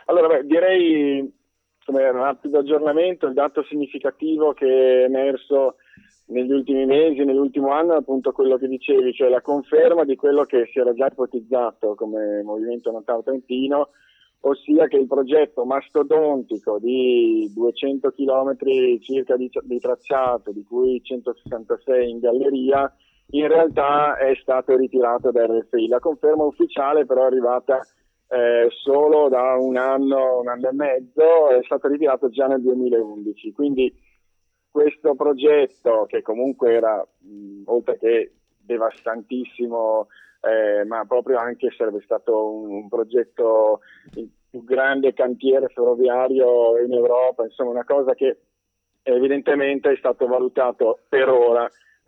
Allora, beh, direi come rapido aggiornamento, il dato significativo che è emerso negli ultimi mesi, nell'ultimo anno, è appunto quello che dicevi, cioè la conferma di quello che si era già ipotizzato come Movimento Notaio Trentino, ossia che il progetto mastodontico di 200 chilometri circa di tracciato, di cui 166 in galleria, in realtà è stato ritirato da RFI. La conferma ufficiale però è arrivata solo da un anno e mezzo, è stato ritirato già nel 2011. Quindi questo progetto, che comunque era, oltre che devastantissimo, ma proprio anche sarebbe stato un progetto, il più grande cantiere ferroviario in Europa, insomma una cosa che evidentemente è stato valutato per ora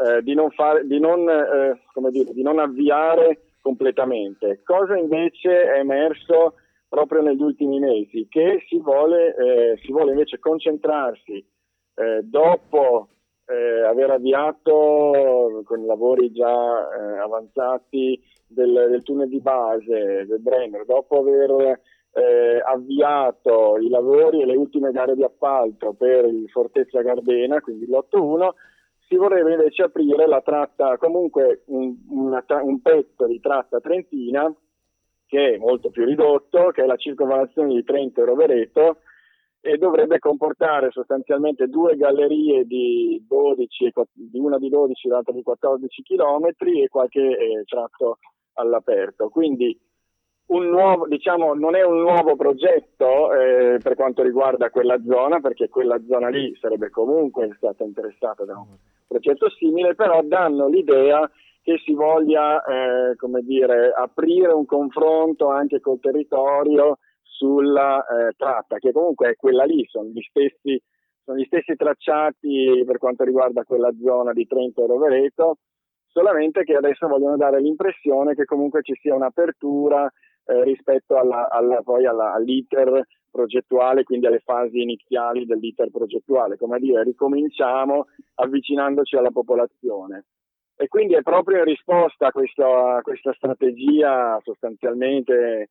di non avviare completamente. Cosa invece è emerso proprio negli ultimi mesi? Che si vuole invece concentrarsi dopo aver avviato con i lavori già avanzati del tunnel di base del Brennero, dopo aver avviato i lavori e le ultime gare di appalto per il Fortezza Gardena, quindi l'8-1, si vorrebbe invece aprire la tratta, comunque un pezzo di tratta trentina che è molto più ridotto, che è la circonvallazione di Trento e Rovereto, e dovrebbe comportare sostanzialmente due gallerie di 12, di una di 12 e l'altra di 14 chilometri e qualche tratto all'aperto. Quindi diciamo, non è un nuovo progetto per quanto riguarda quella zona, perché quella zona lì sarebbe comunque stata interessata da un progetto simile, però danno l'idea che si voglia come dire, aprire un confronto anche col territorio sulla tratta, che comunque è quella lì, sono gli stessi tracciati per quanto riguarda quella zona di Trento e Rovereto, solamente che adesso vogliono dare l'impressione che comunque ci sia un'apertura rispetto all'iter progettuale, quindi alle fasi iniziali dell'iter progettuale, come a dire, ricominciamo avvicinandoci alla popolazione. E quindi è proprio in risposta a questa strategia sostanzialmente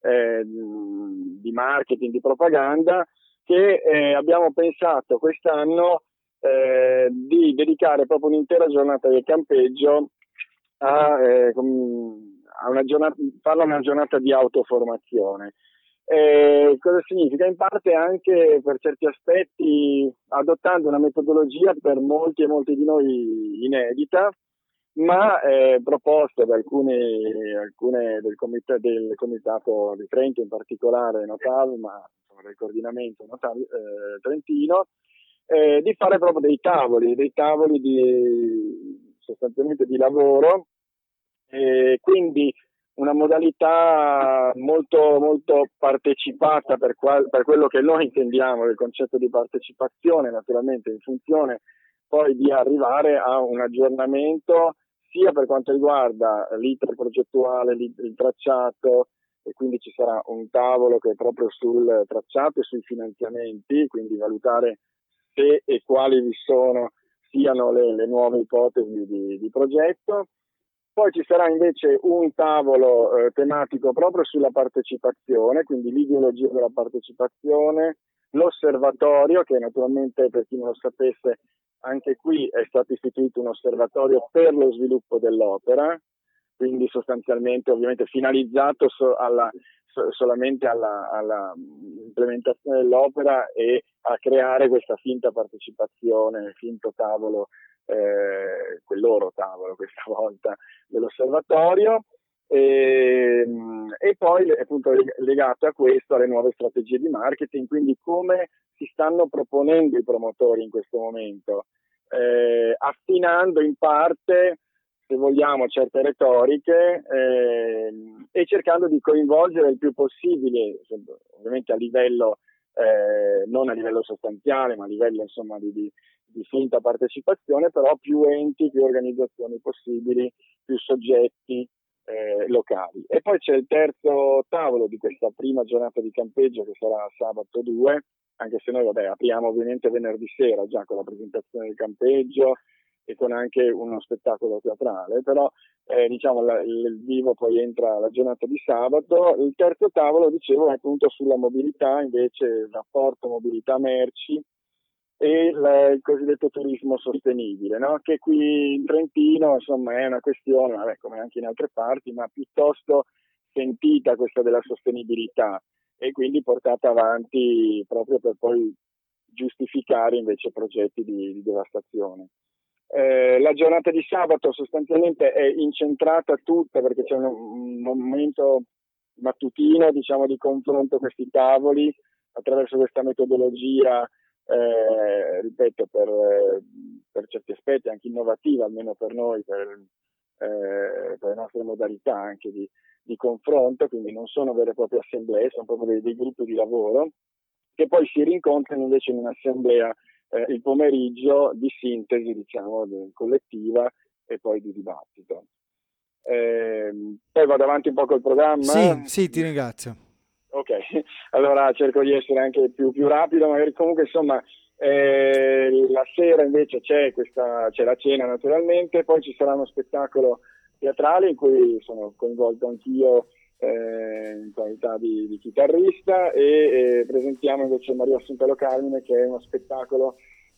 di marketing, di propaganda, che abbiamo pensato quest'anno di dedicare proprio un'intera giornata del campeggio a farla una giornata di autoformazione. Cosa significa? In parte anche per certi aspetti adottando una metodologia per molti e molti di noi inedita, ma proposte da alcune del comitato di Trento, in particolare Notav, ma insomma, del coordinamento Notav trentino, di fare proprio dei tavoli sostanzialmente di lavoro, quindi una modalità molto, molto partecipata per quello che noi intendiamo del concetto di partecipazione, naturalmente in funzione poi di arrivare a un aggiornamento sia per quanto riguarda l'iter progettuale, il tracciato, e quindi ci sarà un tavolo che è proprio sul tracciato e sui finanziamenti, quindi valutare se e quali vi siano le nuove ipotesi di progetto. Poi ci sarà invece un tavolo tematico proprio sulla partecipazione, quindi l'ideologia della partecipazione, l'osservatorio, che naturalmente per chi non lo sapesse, anche qui è stato istituito un osservatorio per lo sviluppo dell'opera, quindi sostanzialmente ovviamente finalizzato solamente alla implementazione dell'opera e a creare questa finta partecipazione, finto tavolo, quel loro tavolo questa volta dell'osservatorio, e poi appunto legato a questo alle nuove strategie di marketing, quindi come si stanno proponendo i promotori in questo momento, affinando in parte, se vogliamo, certe retoriche e cercando di coinvolgere il più possibile, ovviamente a livello non a livello sostanziale, ma a livello insomma di finta partecipazione, però più enti, più organizzazioni possibili, più soggetti locali. E poi c'è il terzo tavolo di questa prima giornata di campeggio, che sarà sabato 2, anche se noi apriamo ovviamente venerdì sera già con la presentazione del campeggio e con anche uno spettacolo teatrale, però diciamo il vivo poi entra la giornata di sabato. Il terzo tavolo, dicevo, è appunto sulla mobilità, invece il rapporto mobilità merci e il cosiddetto turismo sostenibile, no? Che qui in Trentino insomma è una questione, vabbè, come anche in altre parti, ma piuttosto sentita questa della sostenibilità e quindi portata avanti proprio per poi giustificare invece progetti di devastazione. La giornata di sabato sostanzialmente è incentrata tutta perché c'è un momento mattutino, diciamo, di confronto a questi tavoli attraverso questa metodologia, ripeto, per certi aspetti anche innovativa, almeno per noi, per le nostre modalità anche di confronto, quindi non sono vere e proprie assemblee, sono proprio dei gruppi di lavoro che poi si rincontrano invece in un'assemblea il pomeriggio di sintesi, diciamo, collettiva e poi di dibattito. Poi vado avanti un po' col programma. Sì, ti ringrazio. Ok, allora cerco di essere anche più rapido, magari comunque insomma la sera invece c'è la cena naturalmente, poi ci sarà uno spettacolo teatrale in cui sono coinvolto anch'io in qualità di chitarrista e presentiamo invece Maria Assunta Lo Carmine, che è uno spettacolo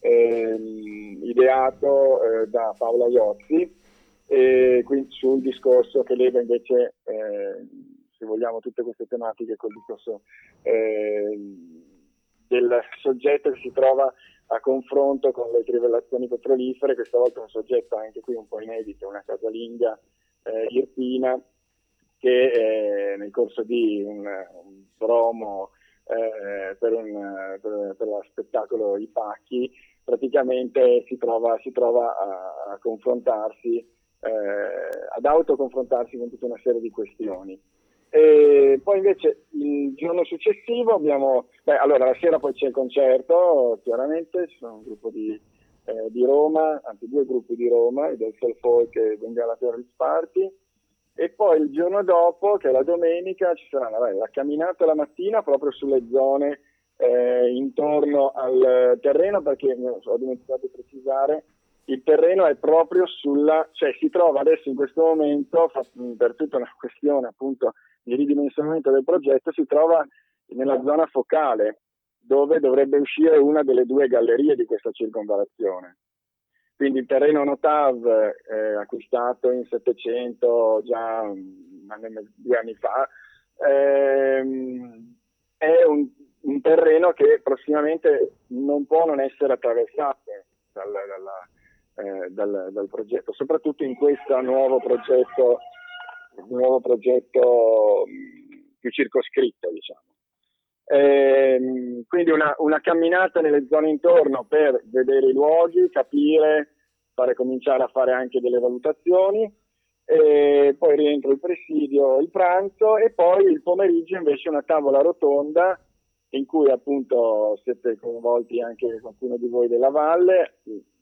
ideato da Paola Iozzi, quindi sul discorso che lega invece se vogliamo tutte queste tematiche col discorso del soggetto che si trova a confronto con le trivellazioni petrolifere, questa volta un soggetto anche qui un po' inedito, una casalinga irpina che nel corso di un promo per lo spettacolo I Pacchi praticamente si trova a confrontarsi, ad autoconfrontarsi con tutta una serie di questioni. E poi invece il giorno successivo abbiamo, allora la sera poi c'è il concerto, chiaramente ci sono un gruppo di Roma, anzi 2 gruppi di Roma, il del Self Folk e Bengala Terrorist Party, e poi il giorno dopo, che è la domenica, ci sarà la camminata la mattina proprio sulle zone intorno al terreno, perché ho dimenticato di precisare, il terreno è proprio cioè si trova adesso in questo momento, per tutta una questione appunto di ridimensionamento del progetto, si trova nella zona focale, dove dovrebbe uscire una delle 2 gallerie di questa circonvallazione. Quindi il terreno Notav, acquistato in 700 già 2 anni fa, è un terreno che prossimamente non può non essere attraversato dal progetto, soprattutto in questo nuovo progetto più circoscritto, diciamo. Quindi una camminata nelle zone intorno per vedere i luoghi, capire, cominciare a fare anche delle valutazioni, e poi rientro il presidio, il pranzo, e poi il pomeriggio invece una tavola rotonda in cui appunto siete coinvolti anche qualcuno di voi della Valle.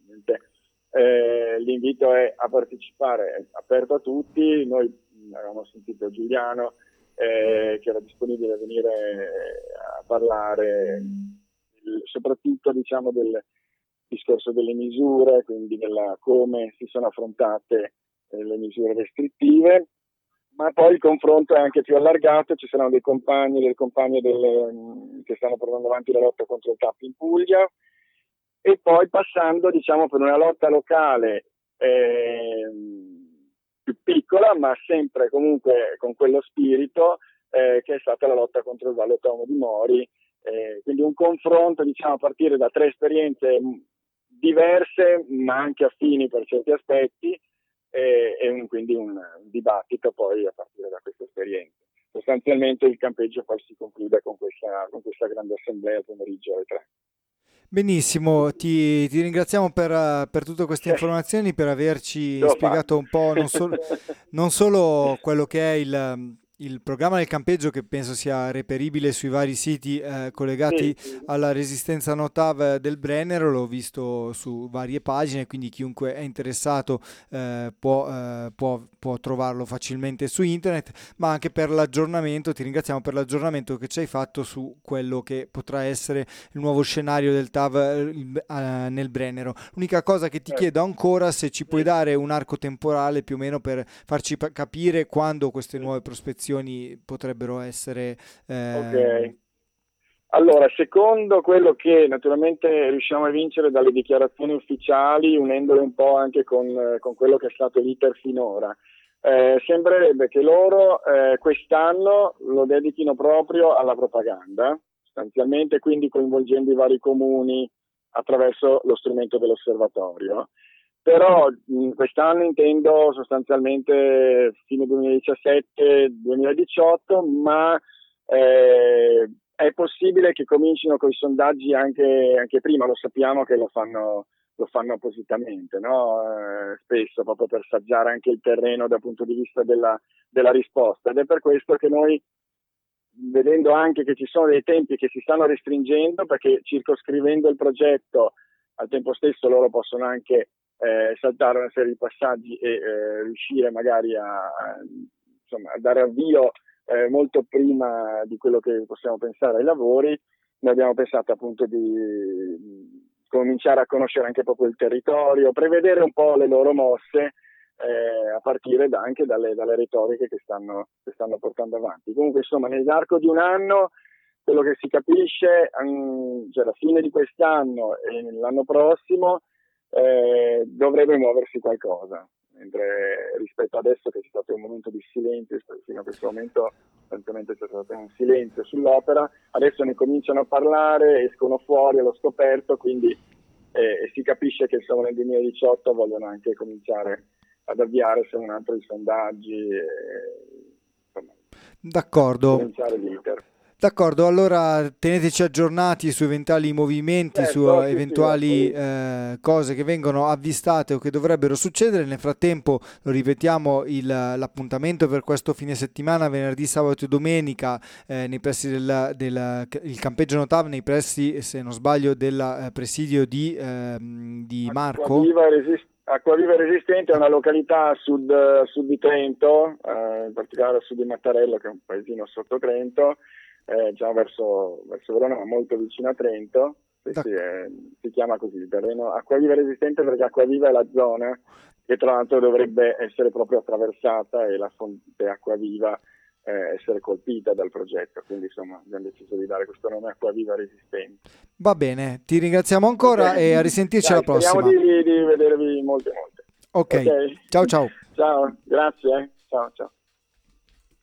L'invito è a partecipare, è aperto a tutti. Noi avevamo sentito Giuliano che era disponibile a venire a parlare soprattutto, diciamo, del discorso delle misure, quindi come si sono affrontate le misure restrittive, ma poi il confronto è anche più allargato. Ci saranno dei compagni e delle compagne che stanno portando avanti la lotta contro il TAP in Puglia, e poi passando, diciamo, per una lotta locale più piccola, ma sempre comunque con quello spirito che è stata la lotta contro il Valle Tomo di Mori, quindi un confronto, diciamo, a partire da 3 esperienze diverse ma anche affini per certi aspetti, e quindi un dibattito poi a partire da queste esperienze. Sostanzialmente il campeggio poi si conclude con questa grande assemblea pomeriggio alle 3. Benissimo, ti ringraziamo per tutte queste informazioni, per averci spiegato un po' non solo quello che è il programma del campeggio, che penso sia reperibile sui vari siti collegati Sì, alla resistenza Notav del Brennero, l'ho visto su varie pagine, quindi chiunque è interessato può trovarlo facilmente su internet, ma anche per l'aggiornamento, ti ringraziamo per l'aggiornamento che ci hai fatto su quello che potrà essere il nuovo scenario del TAV nel Brennero. L'unica cosa che ti chiedo ancora, se ci puoi sì, dare un arco temporale più o meno per farci capire quando queste sì. nuove prospezioni potrebbero essere. Ok. Allora, secondo quello che naturalmente riusciamo a vincere dalle dichiarazioni ufficiali, unendole un po' anche con quello che è stato l'iter finora, sembrerebbe che loro quest'anno lo dedichino proprio alla propaganda, sostanzialmente, quindi coinvolgendo i vari comuni attraverso lo strumento dell'osservatorio. Però quest'anno intendo sostanzialmente fine 2017-2018, ma è possibile che comincino con i sondaggi anche prima, lo sappiamo che lo fanno appositamente, no? Spesso proprio per saggiare anche il terreno dal punto di vista della risposta, ed è per questo che noi, vedendo anche che ci sono dei tempi che si stanno restringendo, perché circoscrivendo il progetto al tempo stesso loro possono anche saltare una serie di passaggi e riuscire magari insomma, a dare avvio molto prima di quello che possiamo pensare ai lavori. Noi abbiamo pensato appunto di cominciare a conoscere anche proprio il territorio, prevedere un po' le loro mosse a partire anche dalle retoriche che stanno portando avanti. Comunque insomma nell'arco di un anno quello che si capisce, cioè alla fine di quest'anno e l'anno prossimo dovrebbe muoversi qualcosa, mentre rispetto adesso che c'è stato un momento di silenzio, fino a questo momento sostanzialmente c'è stato un silenzio sull'opera, adesso ne cominciano a parlare, escono fuori allo scoperto, quindi si capisce che insomma nel 2018 vogliono anche cominciare ad avviare se non altro i sondaggi, insomma, D'accordo. cominciare l'iter. D'accordo, allora teneteci aggiornati su eventuali movimenti, su Certo, sì, sì, eventuali cose che vengono avvistate o che dovrebbero succedere. Nel frattempo, lo ripetiamo, l'appuntamento per questo fine settimana, venerdì, sabato e domenica, nei pressi il campeggio Notav, nei pressi, se non sbaglio, del presidio di Marco. Acquaviva Resistente è una località a sud di Trento, in particolare a sud di Mattarello, che è un paesino sotto Trento, diciamo verso Verona, ma molto vicino a Trento. Sì, sì, si chiama così il terreno Acquaviva Resistente perché Acquaviva è la zona che tra l'altro dovrebbe essere proprio attraversata e la fonte Acquaviva essere colpita dal progetto, quindi insomma abbiamo deciso di dare questo nome Acquaviva Resistente. Va bene, ti ringraziamo ancora e a Ok, risentirci alla dai, speriamo prossima. di vedervi molte. Ok, Ok, ciao ciao. ciao, grazie. Ciao, ciao.